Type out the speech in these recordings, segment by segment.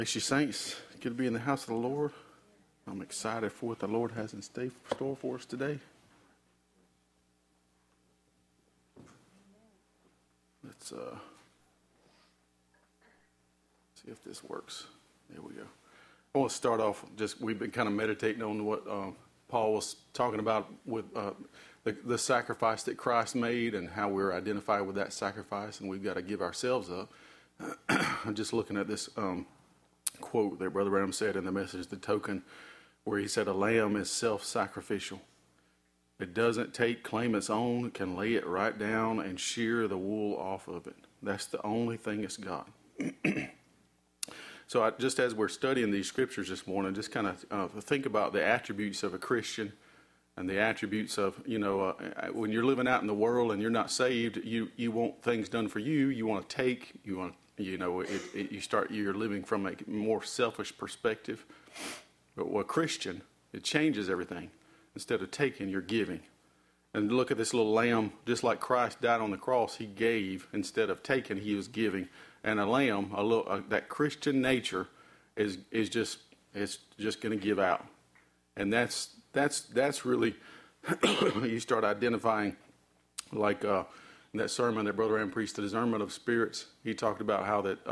Bless you, saints. Good to be in the house of the Lord. I'm excited for what the Lord has in store for us today. Let's see if this works. There we go. I want to start off, we've been kind of meditating on what Paul was talking about with the sacrifice that Christ made and how we're identified with that sacrifice, and we've got to give ourselves up. I'm just looking at this quote that Brother Branham said in the Message, The Token, where he said, a lamb is self-sacrificial. It doesn't claim its own, it can lay it right down and shear the wool off of it. That's the only thing it's got. So just as we're studying these scriptures this morning, just kind of think about the attributes of a Christian and the attributes of, when you're living out in the world and you're not saved, you want things done for you. You want to take, you're living from a more selfish perspective. But with a Christian, it changes everything. Instead of taking, you're giving. And look at this little lamb, just like Christ died on the cross, he gave. Instead of taking, he was giving. And a lamb, that Christian nature is just going to give out. And that's really, you start identifying, like in that sermon that Brother Ann preached, the discernment of spirits. He talked about how that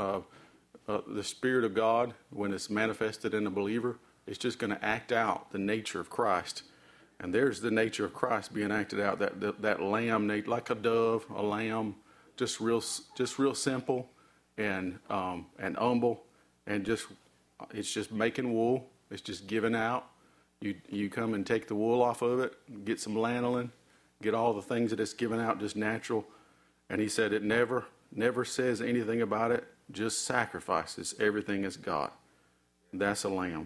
the Spirit of God, when it's manifested in a believer, it's just going to act out the nature of Christ. And there's the nature of Christ being acted out, that lamb, like a dove, a lamb, just real simple and humble, and it's just making wool. It's just giving out. You come and take the wool off of it, get some lanolin, get all the things that it's giving out, just natural. And he said it never says anything about it, just sacrifices everything as God. That's a lamb.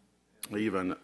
Even,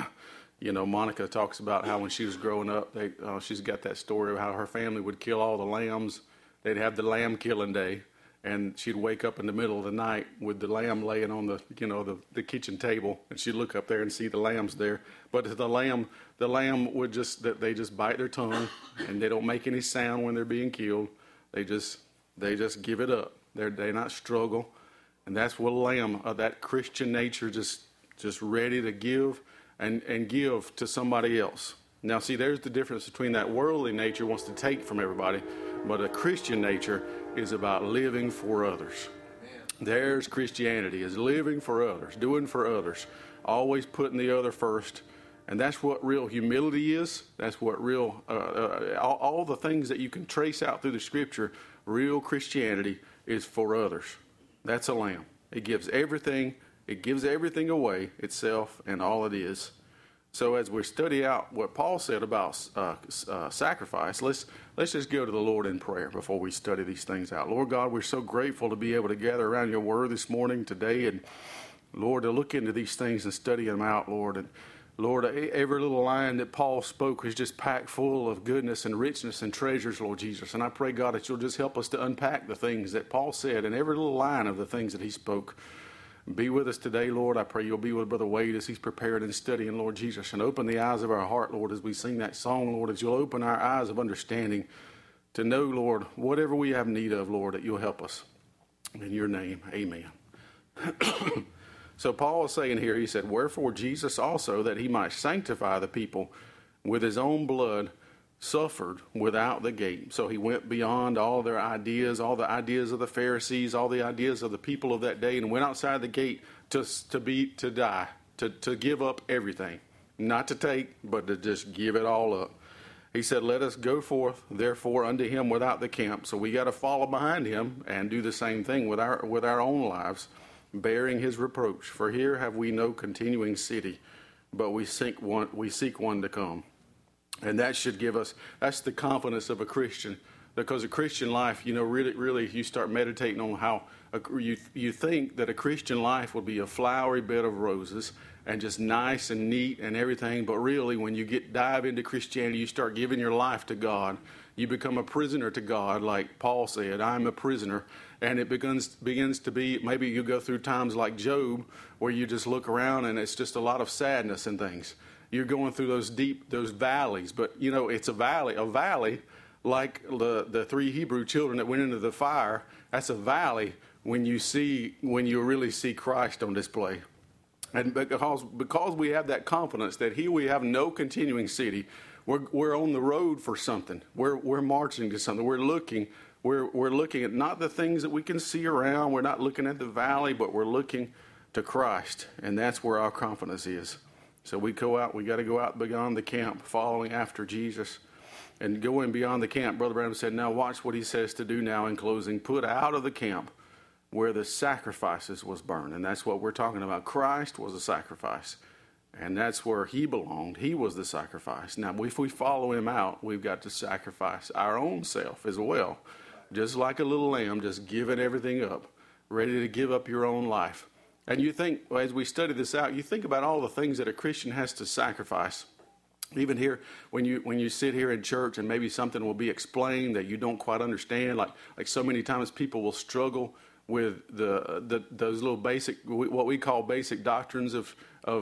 Monica talks about how when she was growing up, she's got that story of how her family would kill all the lambs. They'd have the lamb killing day, and she'd wake up in the middle of the night with the lamb laying on the kitchen table, and she'd look up there and see the lambs there. But the lamb would they just bite their tongue, and they don't make any sound when they're being killed. They just give it up. They not struggle, and that's what a lamb of that Christian nature just ready to give and give to somebody else. Now, see, there's the difference between that worldly nature wants to take from everybody, but a Christian nature is about living for others. There's Christianity, is living for others, doing for others, always putting the other first. And that's what real humility is. That's what real, all the things that you can trace out through the Scripture, real Christianity is for others. That's a lamb. It gives everything away, itself and all it is. So as we study out what Paul said about sacrifice, let's just go to the Lord in prayer before we study these things out. Lord God, we're so grateful to be able to gather around your word this morning, today, and Lord, to look into these things and study them out, Lord. And Lord, every little line that Paul spoke was just packed full of goodness and richness and treasures, Lord Jesus. And I pray, God, that you'll just help us to unpack the things that Paul said and every little line of the things that he spoke. Be with us today, Lord. I pray you'll be with Brother Wade as he's prepared and studying, Lord Jesus, and open the eyes of our heart, Lord, as we sing that song, Lord, as you'll open our eyes of understanding to know, Lord, whatever we have need of, Lord, that you'll help us. In your name, amen. So Paul is saying here, he said, wherefore Jesus also, that he might sanctify the people with his own blood, suffered without the gate. So he went beyond all their ideas, all the ideas of the Pharisees, all the ideas of the people of that day, and went outside the gate to die, to give up everything. Not to take, but to just give it all up. He said, let us go forth, therefore, unto him without the camp. So we got to follow behind him and do the same thing with our own lives, bearing his reproach. For here have we no continuing city, but we seek one to come. And that should give us, that's the confidence of a Christian. Because a Christian life, really, you start meditating on how you think that a Christian life would be a flowery bed of roses and just nice and neat and everything. But really, when you dive into Christianity, you start giving your life to God. You become a prisoner to God, like Paul said, I'm a prisoner. And it begins to be, maybe you go through times like Job, where you just look around and it's just a lot of sadness and things. You're going through those valleys, but it's a valley like the three Hebrew children that went into the fire. That's a valley when you really see Christ on display. And because we have that confidence that here we have no continuing city, we're on the road for something. We're marching to something. We're looking at not the things that we can see around. We're not looking at the valley, but we're looking to Christ, and that's where our confidence is. So we got to go out beyond the camp, following after Jesus, and going beyond the camp. Brother Branham said, now watch what he says to do now in closing. Put out of the camp where the sacrifices was burned. And that's what we're talking about. Christ was a sacrifice. And that's where he belonged. He was the sacrifice. Now, if we follow him out, we've got to sacrifice our own self as well. Just like a little lamb, just giving everything up, ready to give up your own life. And you think, as we study this out, you think about all the things that a Christian has to sacrifice. Even here, when you sit here in church and maybe something will be explained that you don't quite understand, like so many times people will struggle with those little basic, what we call basic doctrines of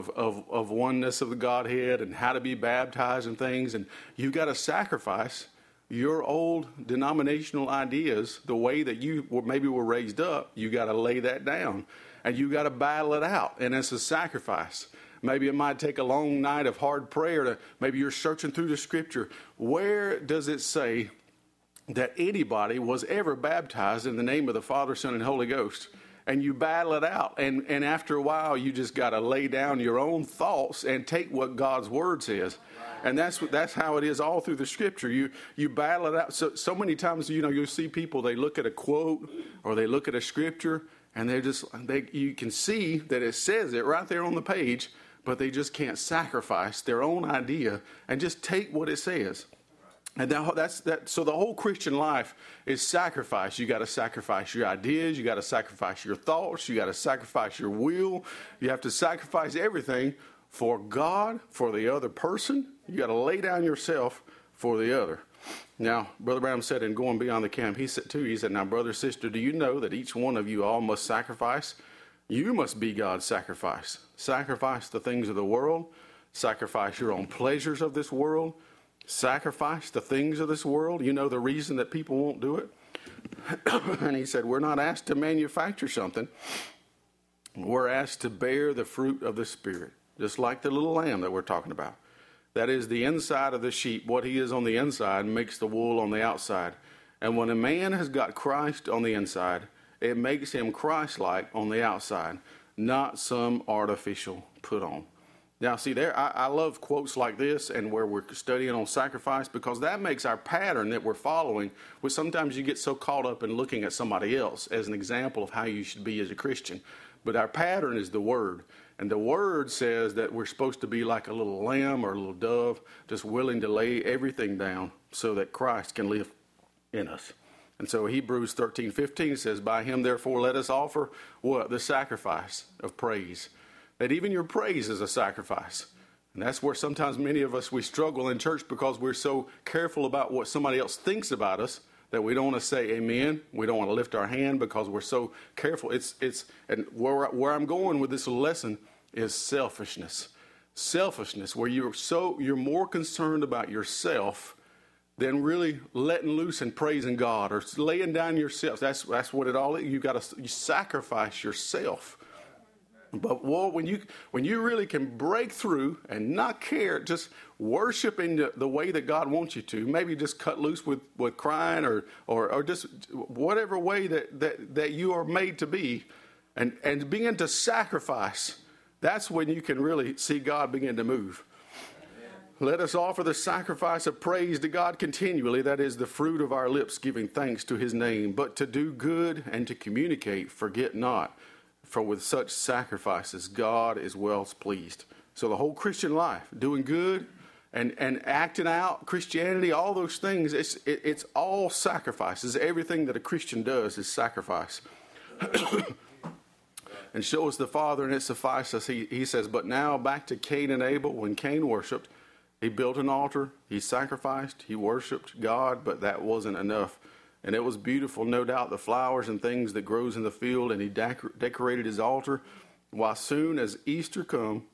oneness of the Godhead and how to be baptized and things. And you've got to sacrifice your old denominational ideas, the way that you maybe were raised up. You got to lay that down, and you got to battle it out. And it's a sacrifice. Maybe it might take a long night of hard prayer. Maybe you're searching through the Scripture. Where does it say that anybody was ever baptized in the name of the Father, Son, and Holy Ghost? And you battle it out. And after a while, you just got to lay down your own thoughts and take what God's Word says. And that's how it is all through the Scripture. You battle it out. So many times, you'll see people, they look at a quote or they look at a Scripture, and you can see that it says it right there on the page, but they just can't sacrifice their own idea and just take what it says. And so the whole Christian life is sacrifice. You got to sacrifice your ideas. You got to sacrifice your thoughts. You got to sacrifice your will. You have to sacrifice everything for God, for the other person. You got to lay down yourself for the other. Now, Brother Branham said in Going Beyond the Camp, he said, now, brother, sister, do you know that each one of you all must sacrifice? You must be God's sacrifice. Sacrifice the things of the world. Sacrifice your own pleasures of this world. Sacrifice the things of this world. You know the reason that people won't do it? And he said, we're not asked to manufacture something. We're asked to bear the fruit of the Spirit, just like the little lamb that we're talking about. That is the inside of the sheep. What he is on the inside makes the wool on the outside. And when a man has got Christ on the inside, it makes him Christ-like on the outside, not some artificial put on. Now, see, I love quotes like this and where we're studying on sacrifice, because that makes our pattern that we're following, where sometimes you get so caught up in looking at somebody else as an example of how you should be as a Christian. But our pattern is the Word. And the Word says that we're supposed to be like a little lamb or a little dove, just willing to lay everything down so that Christ can live in us. And so Hebrews 13:15 says, by him, therefore, let us offer what? The sacrifice of praise. That even your praise is a sacrifice. And that's where sometimes many of us, we struggle in church because we're so careful about what somebody else thinks about us that we don't want to say amen. We don't want to lift our hand because we're so careful. And where I'm going with this lesson is selfishness. Selfishness, where you're more concerned about yourself than really letting loose and praising God or laying down yourself. That's what it all is. You sacrifice yourself. But when you really can break through and not care, just worship in the way that God wants you to, maybe just cut loose with crying or just whatever way that you are made to be, and begin to sacrifice, that's when you can really see God begin to move. Let us offer the sacrifice of praise to God continually. That is the fruit of our lips, giving thanks to his name. But to do good and to communicate, forget not. For with such sacrifices, God is well pleased. So the whole Christian life, doing good and acting out Christianity, all those things, it's all sacrifices. Everything that a Christian does is sacrifice. And show us the Father, and it suffices. He says, but now back to Cain and Abel. When Cain worshipped, he built an altar, he sacrificed, he worshipped God, but that wasn't enough. And it was beautiful, no doubt, the flowers and things that grows in the field, and he decorated his altar. As soon as Easter come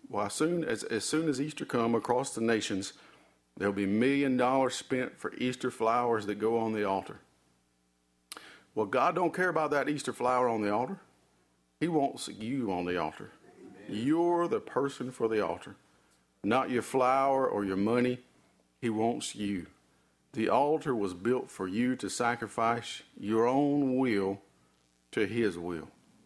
across the nations, there'll be $1 million spent for Easter flowers that go on the altar. Well, God don't care about that Easter flower on the altar. He wants you on the altar. Amen. You're the person for the altar, not your flower or your money. He wants you. The altar was built for you to sacrifice your own will to his will.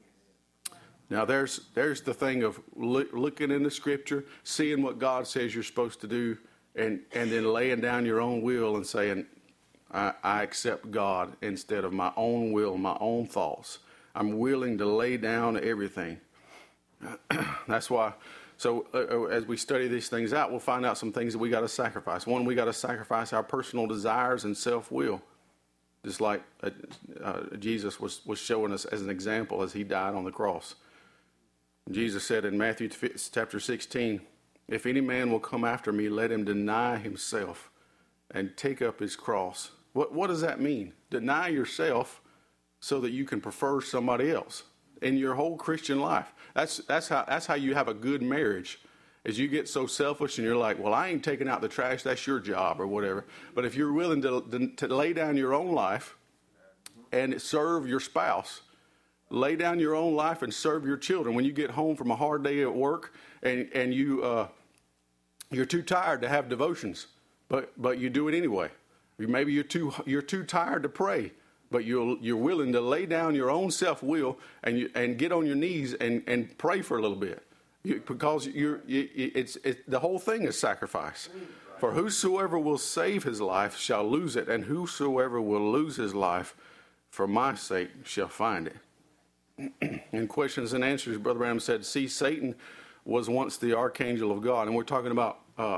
Now, there's the thing of looking in the Scripture, seeing what God says you're supposed to do, and then laying down your own will and saying, I accept God instead of my own will, my own thoughts. I'm willing to lay down everything. That's why. So as we study these things out, we'll find out some things that we got to sacrifice. One, we got to sacrifice our personal desires and self-will, just like Jesus was showing us as an example as he died on the cross. Jesus said in Matthew chapter 16, if any man will come after me, let him deny himself and take up his cross. What does that mean? Deny yourself so that you can prefer somebody else in your whole Christian life. That's how you have a good marriage, is you get so selfish and you're like, well, I ain't taking out the trash, that's your job or whatever. But if you're willing to lay down your own life and serve your spouse, lay down your own life and serve your children. When you get home from a hard day at work and you're too tired to have devotions, but you do it anyway. Maybe you're too tired to pray, but you're willing to lay down your own self-will and get on your knees and pray for a little bit, because the whole thing is sacrifice. For whosoever will save his life shall lose it, and whosoever will lose his life for my sake shall find it. In questions and answers, Brother Branham said, see, Satan was once the archangel of God. And we're talking about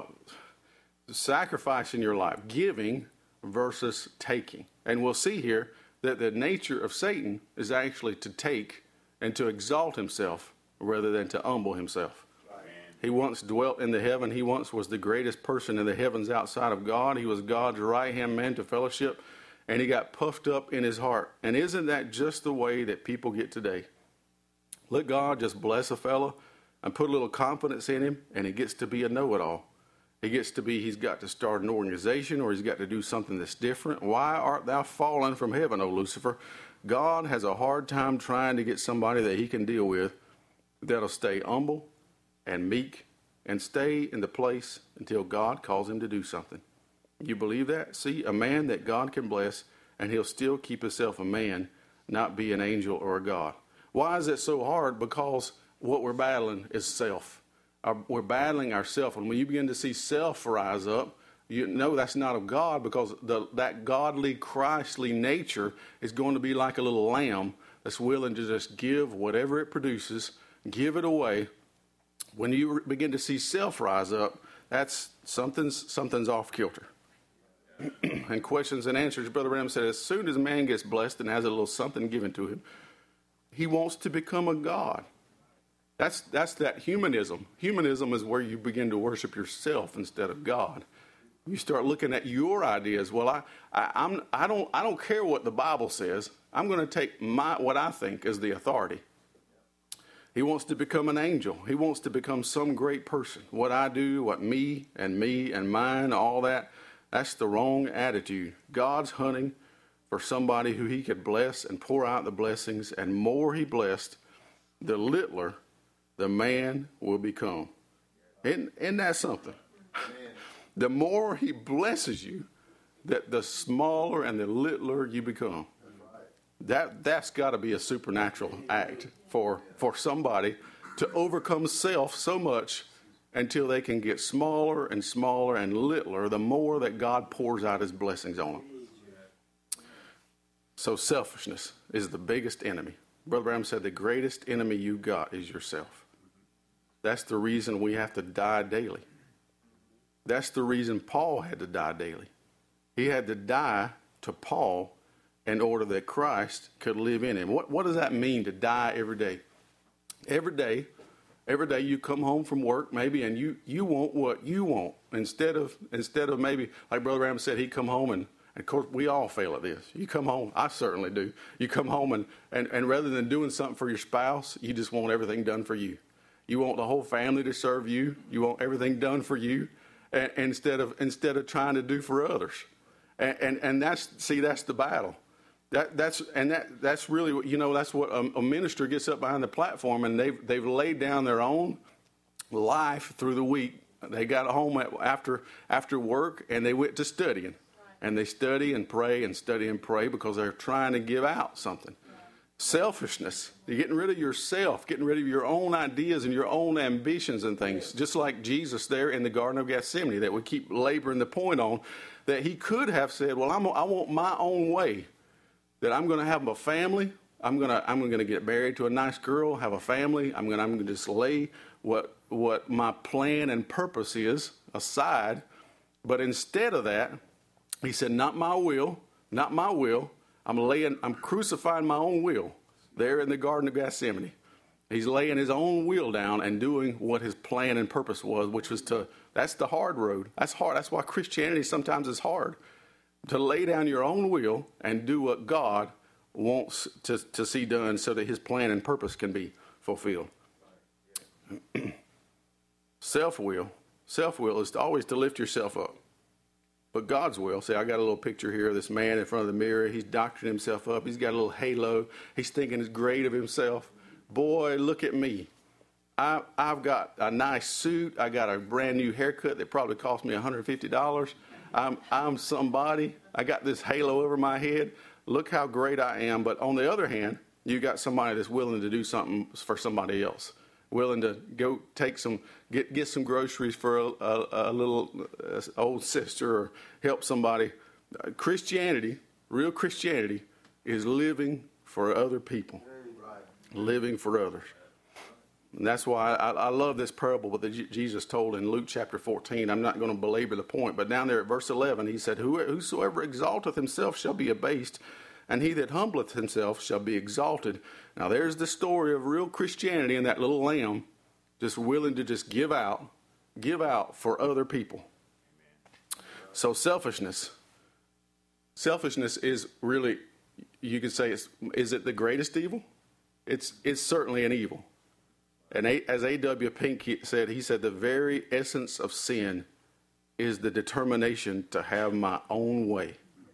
sacrifice in your life, giving versus taking. And we'll see here that the nature of Satan is actually to take and to exalt himself rather than to humble himself. He once dwelt in the heaven. He once was the greatest person in the heavens outside of God. He was God's right-hand man to fellowship. And he got puffed up in his heart. And isn't that just the way that people get today? Let God just bless a fella and put a little confidence in him, and he gets to be a know-it-all. He's got to start an organization, or he's got to do something that's different. Why art thou fallen from heaven, O Lucifer? God has a hard time trying to get somebody that he can deal with that'll stay humble and meek and stay in the place until God calls him to do something. You believe that? See, a man that God can bless, and he'll still keep himself a man, not be an angel or a God. Why is it so hard? Because what we're battling is self. We're battling ourself. And when you begin to see self rise up, you know that's not of God, because that godly, Christly nature is going to be like a little lamb that's willing to just give whatever it produces, give it away. When you begin to see self rise up, that's something's off kilter. And questions and answers, Brother Branham said, as soon as a man gets blessed and has a little something given to him, he wants to become a god. That's that humanism. Humanism is where you begin to worship yourself instead of God. You start looking at your ideas. Well, I don't care what the Bible says. I'm going to take what I think is the authority. He wants to become an angel. He wants to become some great person. What I do, what me and mine, all that. That's the wrong attitude. God's hunting for somebody who he could bless and pour out the blessings, and more he blessed, the littler the man will become. Isn't that something? The more he blesses you, the smaller and the littler you become. That's got to be a supernatural act for somebody to overcome self so much until they can get smaller and smaller and littler, the more that God pours out his blessings on them. So selfishness is the biggest enemy. Brother Branham said the greatest enemy you got is yourself. That's the reason we have to die daily. That's the reason Paul had to die daily. He had to die to Paul in order that Christ could live in him. What does that mean, to die every day? Every day you come home from work maybe, and you want what you want instead of maybe, like Brother Branham said, he'd come home and of course we all fail at this. You come home, I certainly do. You come home and rather than doing something for your spouse, you just want everything done for you. You want the whole family to serve you. You want everything done for you, and instead of trying to do for others. And that's the battle. That's really what, that's what a minister gets up behind the platform, and they've laid down their own life through the week. They got home after work, and they went to studying. And they study and pray because they're trying to give out something. Selfishness. You're getting rid of yourself, getting rid of your own ideas and your own ambitions and things. Just like Jesus there in the Garden of Gethsemane, that we keep laboring the point on, that he could have said, well, I want my own way. That I'm going to have a family. I'm going to get married to a nice girl, have a family. I'm going to just lay what my plan and purpose is aside. But instead of that, he said, not my will, not my will. I'm crucifying my own will there in the Garden of Gethsemane. He's laying his own will down and doing what his plan and purpose was, which was that's the hard road. That's hard. That's why Christianity sometimes is hard. To lay down your own will and do what God wants to see done so that his plan and purpose can be fulfilled. Self-will is always to lift yourself up. But God's will, see, I got a little picture here of this man in front of the mirror. He's doctoring himself up. He's got a little halo. He's thinking it's great of himself. Boy, look at me. I've got a nice suit. I got a brand new haircut that probably cost me $150. I'm somebody. I got this halo over my head. Look how great I am. But on the other hand, you got somebody that's willing to do something for somebody else. Willing to go take get some groceries for a little old sister or help somebody. Christianity, real Christianity, is living for other people. Living for others. And that's why I love this parable that Jesus told in Luke chapter 14. I'm not going to belabor the point, but down there at verse 11, he said, whosoever exalteth himself shall be abased, and he that humbleth himself shall be exalted. Now there's the story of real Christianity and that little lamb just willing to just give out for other people. So selfishness is really, you could say, is it the greatest evil? It's certainly an evil. And as A.W. Pink said, he said the very essence of sin is the determination to have my own way.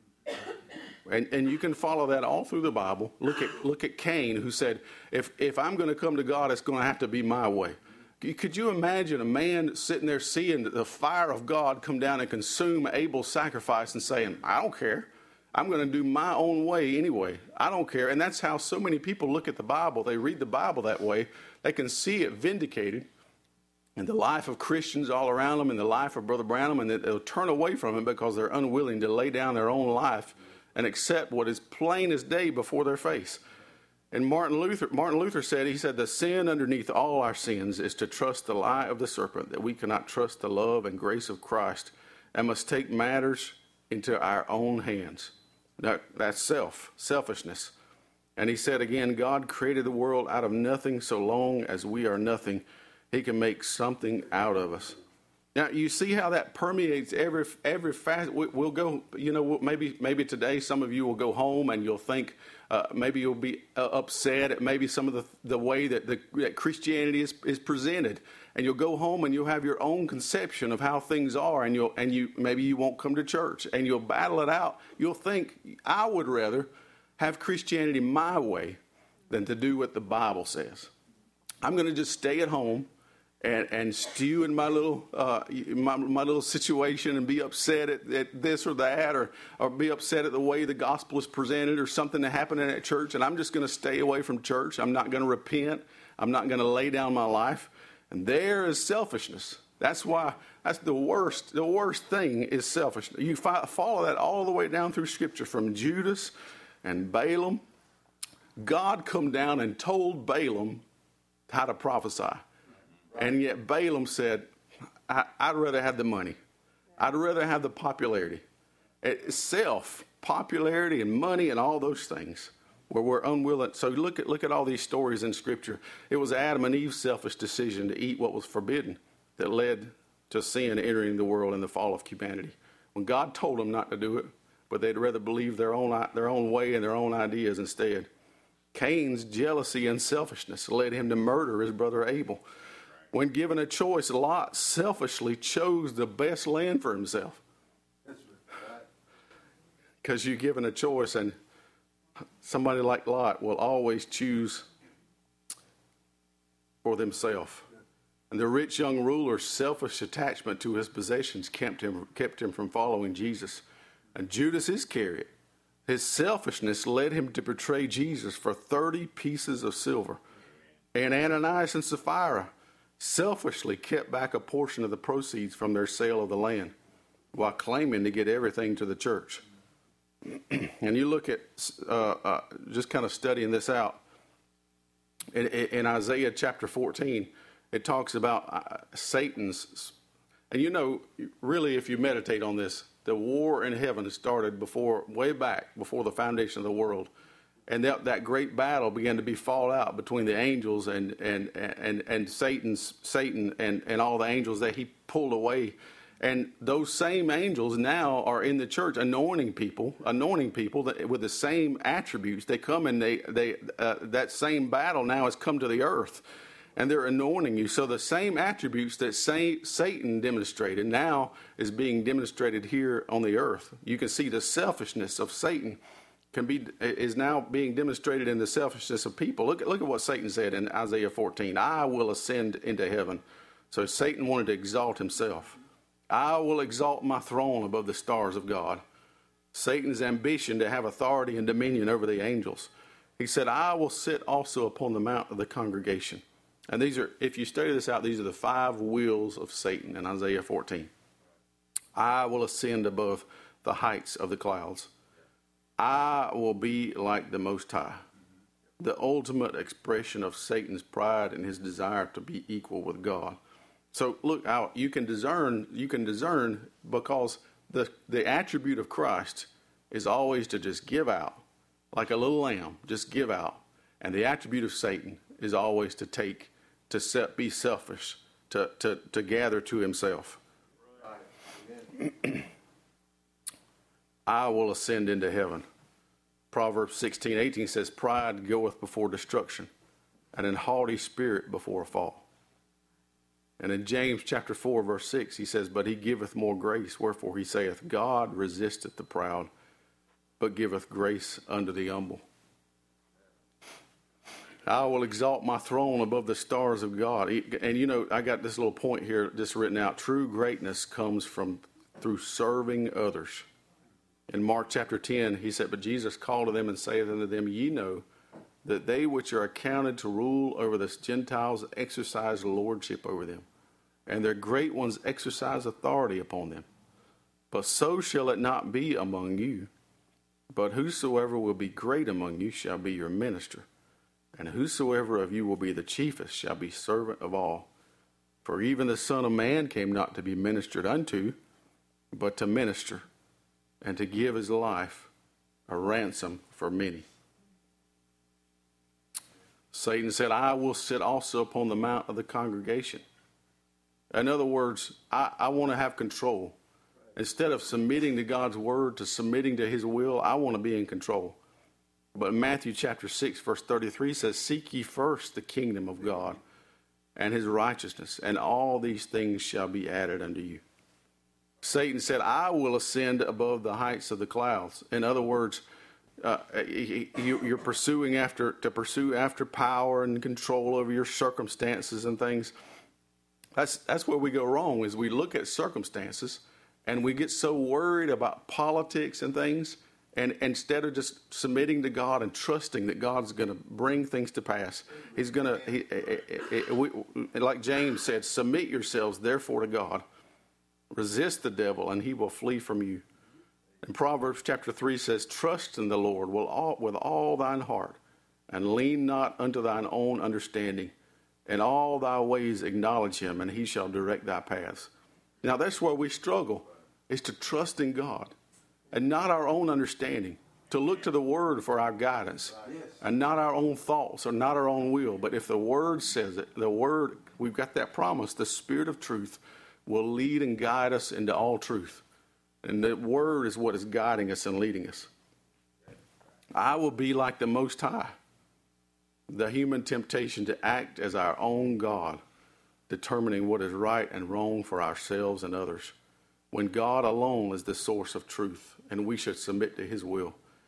And you can follow that all through the Bible. Look at Cain, who said, if I'm going to come to God, it's going to have to be my way. Could you imagine a man sitting there seeing the fire of God come down and consume Abel's sacrifice and saying, I don't care. I'm going to do my own way anyway. I don't care. And that's how so many people look at the Bible. They read the Bible that way. They can see it vindicated in the life of Christians all around them, in the life of Brother Branham, and they'll turn away from it because they're unwilling to lay down their own life and accept what is plain as day before their face. And Martin Luther said, he said, the sin underneath all our sins is to trust the lie of the serpent, that we cannot trust the love and grace of Christ and must take matters into our own hands. That's selfishness. And he said again, God created the world out of nothing. So long as we are nothing, he can make something out of us. Now, you see how that permeates every facet. We'll go, maybe today some of you will go home and you'll think, maybe you'll be upset at maybe some of the way that Christianity is presented. And you'll go home and you'll have your own conception of how things are, and maybe you won't come to church, and you'll battle it out. You'll think, I would rather have Christianity my way than to do what the Bible says. I'm going to just stay at home and stew in my little my little situation and be upset at this or that, or be upset at the way the gospel is presented or something that happened in that church, and I'm just going to stay away from church. I'm not going to repent. I'm not going to lay down my life. And there is selfishness. That's why that's the worst. The worst thing is selfishness. You follow that all the way down through Scripture from Judas and Balaam. God come down and told Balaam how to prophesy. And yet Balaam said, I'd rather have the money. I'd rather have the popularity. Popularity and money and all those things where we're unwilling. So look at all these stories in Scripture. It was Adam and Eve's selfish decision to eat what was forbidden that led to sin entering the world and the fall of humanity. When God told them not to do it, but they'd rather believe their own way and their own ideas instead. Cain's jealousy and selfishness led him to murder his brother Abel. When given a choice, Lot selfishly chose the best land for himself. Because you're given a choice, and somebody like Lot will always choose for themselves. And the rich young ruler's selfish attachment to his possessions kept him from following Jesus. And Judas Iscariot, his selfishness led him to betray Jesus for 30 pieces of silver. And Ananias and Sapphira selfishly kept back a portion of the proceeds from their sale of the land while claiming to get everything to the church. And you look at, just kind of studying this out, in Isaiah chapter 14, it talks about Satan's, and really if you meditate on this, the war in heaven started way back before the foundation of the world. And that great battle began to be fought out between the angels and Satan and all the angels that he pulled away. And those same angels now are in the church anointing people with the same attributes. They come and that same battle now has come to the earth, and they're anointing you. So the same attributes that Satan demonstrated now is being demonstrated here on the earth. You can see the selfishness of Satan is now being demonstrated in the selfishness of people. Look at what Satan said in Isaiah 14. I will ascend into heaven. So Satan wanted to exalt himself. I will exalt my throne above the stars of God. Satan's ambition to have authority and dominion over the angels. He said, I will sit also upon the mount of the congregation. And these are, if you study this out, these are the 5 wheels of Satan in Isaiah 14. I will ascend above the heights of the clouds. I will be like the Most High. The ultimate expression of Satan's pride and his desire to be equal with God. So look out, you can discern because the attribute of Christ is always to just give out, like a little lamb, just give out. And the attribute of Satan is always to be selfish, to gather to himself. Right. I will ascend into heaven. Proverbs 16:18 says, pride goeth before destruction, and an haughty spirit before a fall. And in James chapter 4, verse 6, he says, but he giveth more grace, wherefore he saith, God resisteth the proud, but giveth grace unto the humble. I will exalt my throne above the stars of God. And I got this little point here just written out. True greatness comes through serving others. In Mark chapter 10, he said, but Jesus called to them and saith unto them, ye know that they which are accounted to rule over the Gentiles exercise lordship over them, and their great ones exercise authority upon them. But so shall it not be among you. But whosoever will be great among you shall be your minister, and whosoever of you will be the chiefest shall be servant of all. For even the Son of Man came not to be ministered unto, but to minister, and to give his life a ransom for many. Satan said, I will sit also upon the mount of the congregation. In other words, I want to have control. Instead of submitting to God's word, to submitting to his will, I want to be in control. But Matthew chapter 6, verse 33 says, seek ye first the kingdom of God and his righteousness, and all these things shall be added unto you. Satan said, I will ascend above the heights of the clouds. In other words, you're pursuing after power and control over your circumstances and things. That's where we go wrong, is we look at circumstances and we get so worried about politics and things, and instead of just submitting to God and trusting that God's going to bring things to pass, he's going to, like James said, submit yourselves therefore to God. Resist the devil, and he will flee from you. And Proverbs chapter 3 says, trust in the Lord with all thine heart, and lean not unto thine own understanding. In all thy ways acknowledge him, and he shall direct thy paths. Now that's where we struggle, is to trust in God, and not our own understanding. To look to the word for our guidance, and not our own thoughts, or not our own will. But if the word says it, we've got that promise, the Spirit of truth will lead and guide us into all truth. And the word is what is guiding us and leading us. I will be like the Most High. The human temptation to act as our own God, determining what is right and wrong for ourselves and others, when God alone is the source of truth, and we should submit to his will.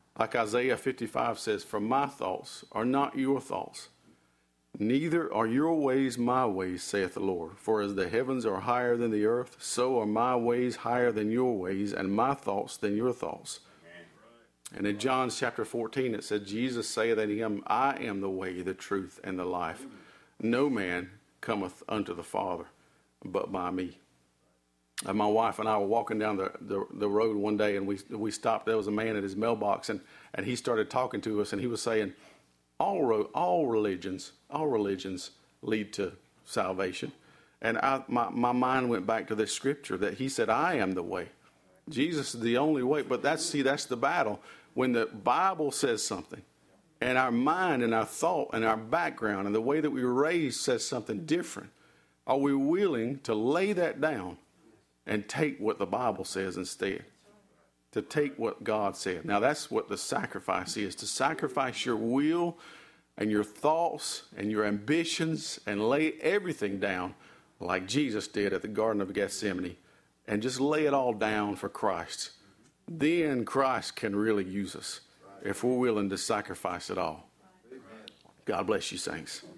Like Isaiah 55 says, "For my thoughts are not your thoughts, neither are your ways my ways, saith the Lord. For as the heavens are higher than the earth, so are my ways higher than your ways, and my thoughts than your thoughts." And in John chapter 14, it said, "Jesus saith unto him, I am the way, the truth, and the life. No man cometh unto the Father but by me." And my wife and I were walking down the road one day, and we stopped. There was a man at his mailbox, and he started talking to us, and he was saying, all religions lead to salvation. And my mind went back to this scripture that he said, "I am the way." Jesus is the only way. But that's the battle. When the Bible says something, and our mind and our thought and our background and the way that we were raised says something different, are we willing to lay that down and take what the Bible says instead? To take what God said. Now that's what the sacrifice is. To sacrifice your will and your thoughts and your ambitions and lay everything down like Jesus did at the Garden of Gethsemane, and just lay it all down for Christ. Then Christ can really use us if we're willing to sacrifice it all. God bless you, saints.